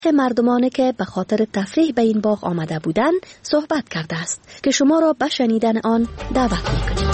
مردمانی که به خاطر تفریح به این باغ آمده بودند صحبت کرده است که شما را به شنیدن آن دعوت می‌کنیم.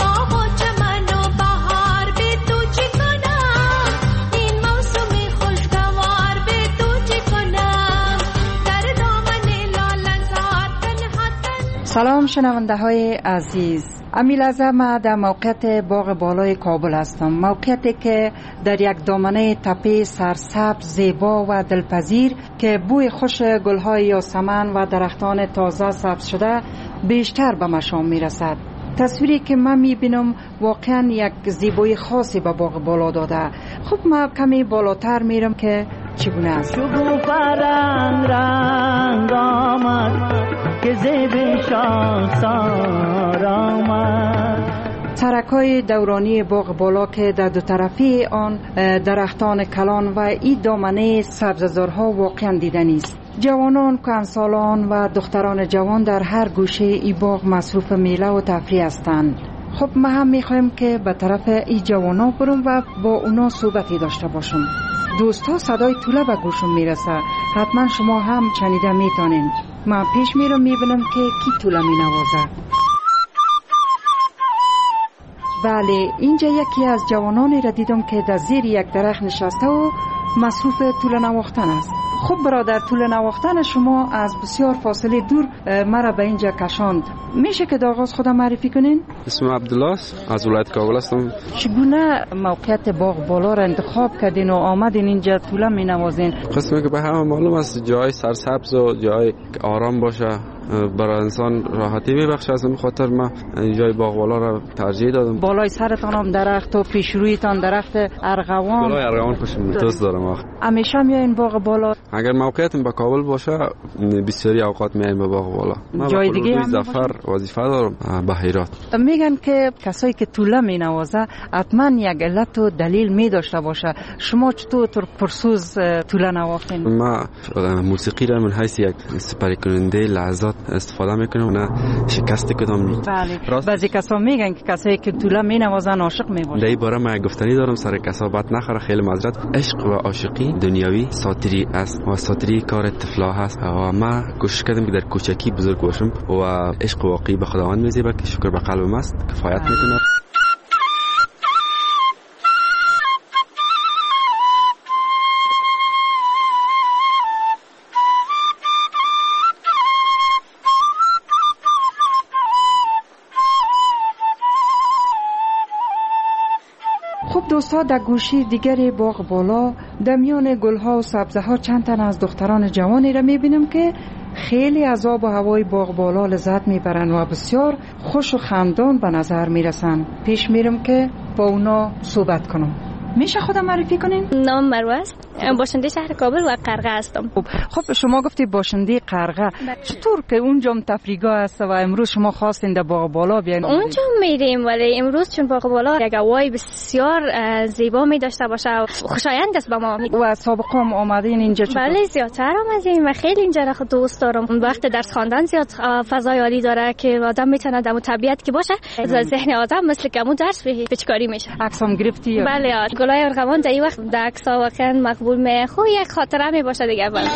سلام شنونده های عزیز، امیلازه ما در موقعیت باغ بالای کابل هستم، موقعیتی که در یک دامنه تپه سرسبز زیبا و دلپذیر که بوی خوش گلهای یاسمن و درختان تازه سبز شده بیشتر به مشام میرسد. تصویری که من میبینم واقعا یک زیبایی خاصی به باغ بالا داده. خب ما کمی بالاتر میرم که چگونه است. شکوفه رنگ آمد که زیب شاخسار آمد. سرکای دورانی باغ بالا که در دو طرفی آن درختان کلان و این دامنه سبززارها واقعا دیدنی است. جوانان، کهنسالان و دختران جوان در هر گوشه ای باغ مصروف میله و تفریح هستند. خب ما هم میخوایم که به طرف ای جوانا برم و با اونا صحبتی داشته باشم. دوستا صدای توله به گوشم میرسه، حتما شما هم شنیده میتونین. من پیش میرم میبینم که کی توله مینوازه. بله، اینجا یکی از جوانانی را دیدم که در زیر یک درخت نشسته و مصروف توله نواختن است. خب برادر، توله نواختن شما از بسیار فاصله دور مرا به اینجا کشاند. میشه که در آغاز خودم معرفی کنین؟ اسمم عبدالله است، از ولایت کابل هستم. چگونه موقعیت باغ بالا را انتخاب کردین و آمدین اینجا توله می نوازین؟ قسمی که به همه معلوم است جای سرسبز و جای آرام باشه برای انسان راحتی میبخشه، از این خاطر من جای باغ بالا را ترجیح دادم. بالای سرتان هم درخت و پیش رویتان درخت ارغوان. بالای ارغوان خوشم دوست دارم. همیشه میاین باغ بالا؟ اگر موقعیتم به کابل باشه بسیاری اوقات میایم به باغ بالا. جای دیگه هم ظفر وظیفه دارم به هرات. میگن که کسایی که توله مینوازه حتما یک علت و دلیل می داشته باشه. شما چطور پرسوز توله نواختین؟ ما موسیقی را من حیث یک سپری کننده لحظات استفاده میکنم، نه شکست کدام. بله، بعضی کسا میگن که کسایی که توله مینوازن عاشق میباشن. در این باره من گفتنی دارم، سر کسابت نخوره، خیلی معذرت. عشق و عاشقی دنیوی ساتری است و ساتری کار طفلا هست و ما کوشش کردم که در کوچکی بزرگ باشم و عشق واقعی به خداوند میزیبه که شکر به قلبم است کفایت میکنه. دوستا در گوشی دیگری باغ بالا در میان گلها و سبزه ها چند تن از دختران جوانی را میبینم که خیلی از آب و هوای باغ بالا لذت میبرن و بسیار خوش و خندان به نظر میرسن. پیش میرم که با اونا صحبت کنم. میشه خودم معرفی کنین؟ نام مروه است، باشنده شهر کابل و قرغه هستم. خب شما گفتی باشنده قرغه، چطور که اونجا تفریحگاه است و امروز شما خواستین در باغ بالا بیاین؟ اونجا میریم ولی امروز چون باغ بالا یک هوای بسیار زیبا می داشته باشه و خوشایند است به ما. و سابقا هم آمدین اینجا؟ بله زیادتر آمدیم و خیلی اینجا را دوست دارم. وقت درس خواندن زیاد فضای عالی داره که آدم میتونه در طبیعت که باشه ذهن آدم مثل که درس پیچکاری میشه. عکسام گرفتی؟ بله، گلای ارغوان در این وقت در عکس‌ها واقعا مقبول می خو یک خاطره می باشه دیگه. بله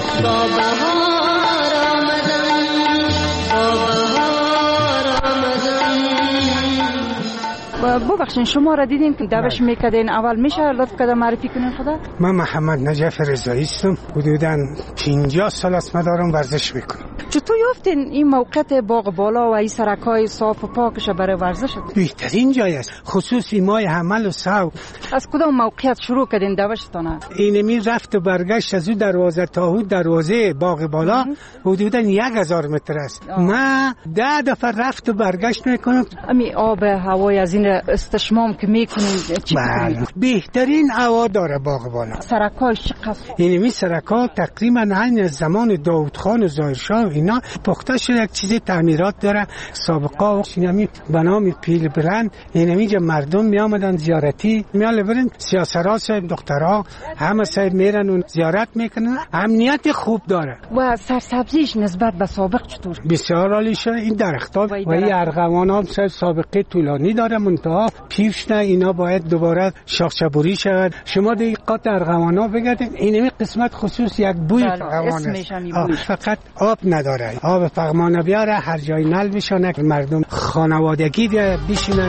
ببخشین شما را دیدیم که دعوش میکردین، اول میشه لطف کنید معرفی کنین خدا؟ من محمد نجف رضایی هستم، حدوداً 50 سال است دارم ورزش میکنم. چطور یافتین این موقعیت باغ بالا و این سرکای صاف و پاکش برای ورزش؟ بهترین جای است، خصوصی مای حمل و سو. از کدام موقعیت شروع کردین دوشتونه؟ اینمی رفت و برگشت از اون دروازه تا اون دروازه باغ بالا حدوداً 1000 متر است. من 10 دفعه رفت و برگشت میکنم. امی آب هوای از این استشمام که میکنین بهترین هوا داره باغ بالا. سرکاش چقدر؟ اینمی سرکا تقریبا عین زمان داود خان و ظاهر شاه اینا پخته شده، یک چیزی تعمیرات داره، سابقه و اینمی به نام پیل برند. اینمیجا مردم می آمدن زیارتی میال برن، سیاسرا صاحب دخترها همه صاحب میرن و زیارت میکنن. امنیت خوب داره و سرسبزیش نسبت به سابق چطور؟ بسیار عالی شده. این درخت‌ها و این ارغوان ها سابقه طولانی داره، منتها پیر شده، اینا باید دوباره شاخچه‌بری شود. شما دقیقات ارغوان ها بگردید، اینمی قسمت خصوص یک بوی فغمان است، فقط آب نداره. آب فغمان بیاره هر جای نل بشانه، مردم خانوادگی بشینن.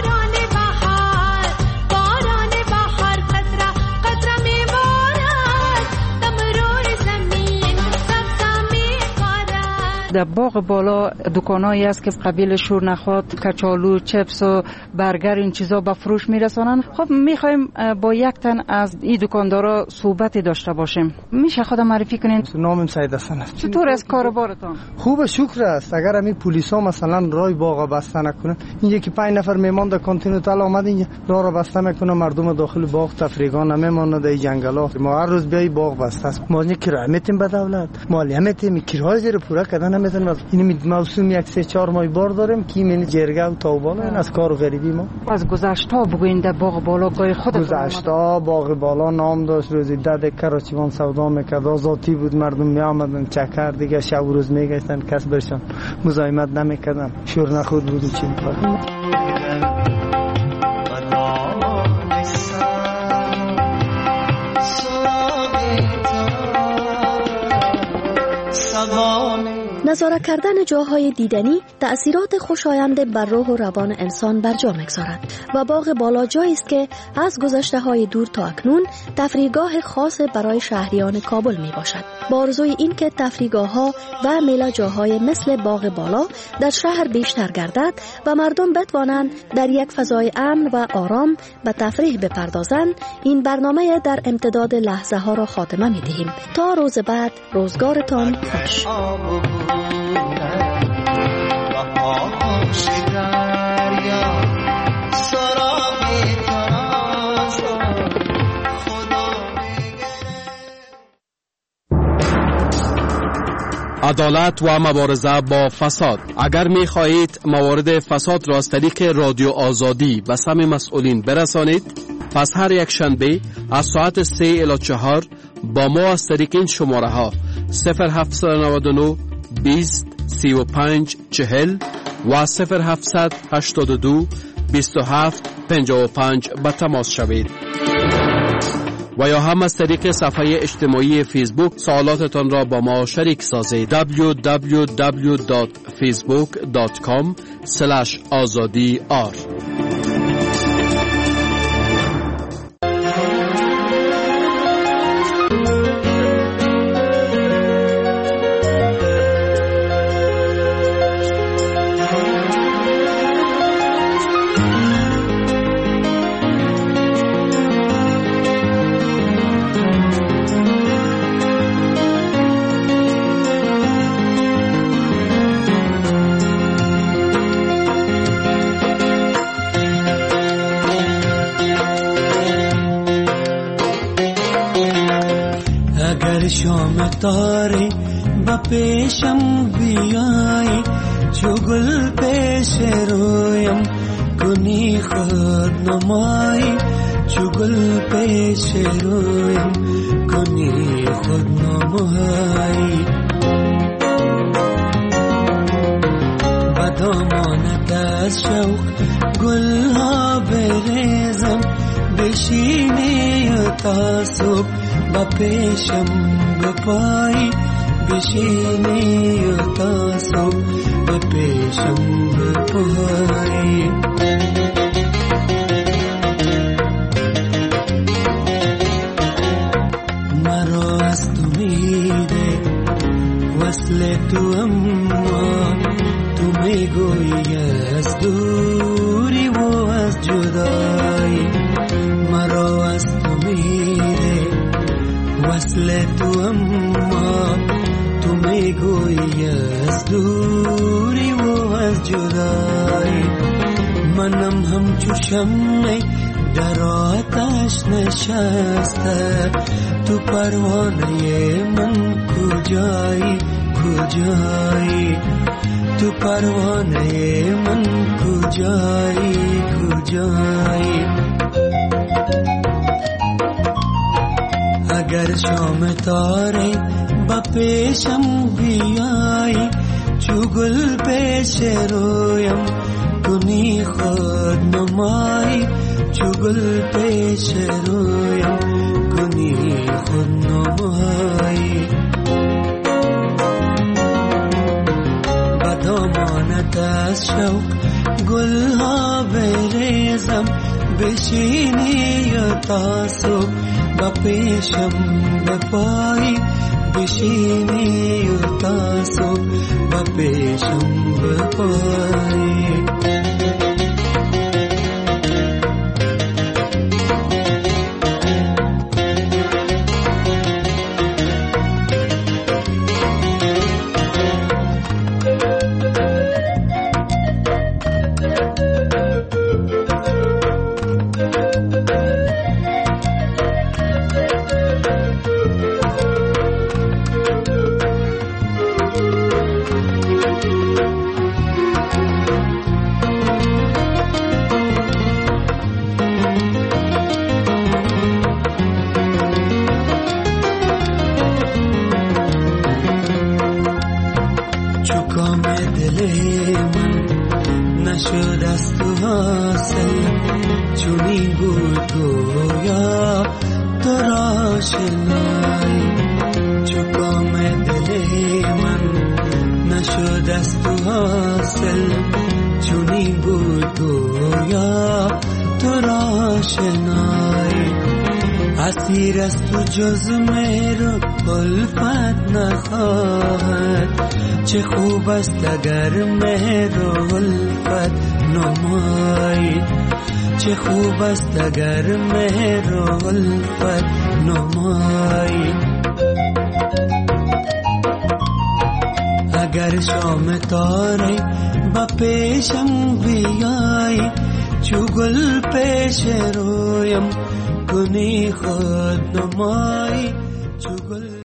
در باغ بالا دکانایی است که قبیل شورنخوات، کچالو، چپس و برگر این چیزا به فروش میرسانن. خب میخوایم با یک تن از این دکاندارا صحبت داشته باشیم. میشه خود معرفی کنین؟ نامم سید حسن است. چطور است کاروبارتان؟ خوبه، شکر است. اگر همین پلیسا مثلا راه باغ بسته نکنه، اینجا که 5 نفر میمان در کانتیننتال آمد اینجا راه را بسته میکنه، مردم داخل باغ تفریگان نمیمونه در جنگلا. ما هر روز بیای باغ بسته است. ما کرایه میتیم به دولت، مالیه میتیم، کرایه زیر پوره کردن این موسم 1-3-4 ماه بار داریم که این جرگه و تاوبالا این از کار و غریبی ما. از گذشته بگوین در باغ بالا گای خود گذشته باغ بالا نام داشت، روزی 10 کراچیوان سودا میکرد، آزادی بود، مردم میآمدن چکر دیگه شب و روز میگشتن، کس برشان مزاحمت نمیکردن، شور نخود بود و چی نظاره کردن جاهای دیدنی تأثیرات خوشایند بر روح و روان انسان بر جا می‌گذارد و باغ بالا جایی است که از گذشته‌های دور تا اکنون تفریحگاه خاص برای شهریان کابل میباشد. با آرزوی این که تفریحگاه‌ها و میله‌جاهای مثل باغ بالا در شهر بیشتر گردد و مردم بتوانند در یک فضای امن و آرام به تفریح بپردازند، این برنامه در امتداد لحظه ها را خاتمه می‌دهیم. تا روز بعد، روزگارتان خوش. عدالت و مبارزه با فساد. اگر می خواهید موارد فساد را از طریق رادیو آزادی به سمع مسئولین برسانید، پس هر یک شنبه از ساعت 3 الی 4 با ما از طریق این شماره ها 0799 20 35 40 و 0782 27 55 به تماس شوید. و یا هم از طریق صفحه اجتماعی فیسبوک سوالاتتان را با ما شریک سازید. www.facebook.com/azadi-r. شام تاری با پیشم بیایی، چو گل پیش رویم کنی خود نمایی، چو گل پیش رویم کنی خود نمایی. با دامانت از شوق گل ها بریزم، بشینی تا صبح با پیشم بپایی، بشینی تا صبح با پیشم بپایی. مرا از تو میده وصل تو، اما تو میگویی از دوری و از جدایی. مرا از تو میده وصل تو، اما تو میگویی از دوری و از جدایی. منم همچو شمعی در آتش نشسته، تو پروانه من کجایی کجایی. تو پروانه من کجایی کجایی اگر شام تاره با پیشم بیایی چو گل پیش رویم کنی خود نمایی چو گل پیش رویم کنی خود نمایی بدامانت از شوق گل ها بریزم بشینی و تاسو با پیشم بپایی بشینی و تاسو با پیشم بپایی نشد از تو حاصل چونی بود گویا تو را شنای چو کام دل من نشد از تو حاصل چونی بود گویا تو را شنای اسیر از تو جز مهر الفت نخواهد چه خوب است اگر مهر الفت نمایی چه خوب است اگر مهر الفت نمایی اگر شام تاره با پیشم بیایی چو گل پیش رویم کنی خود نمایی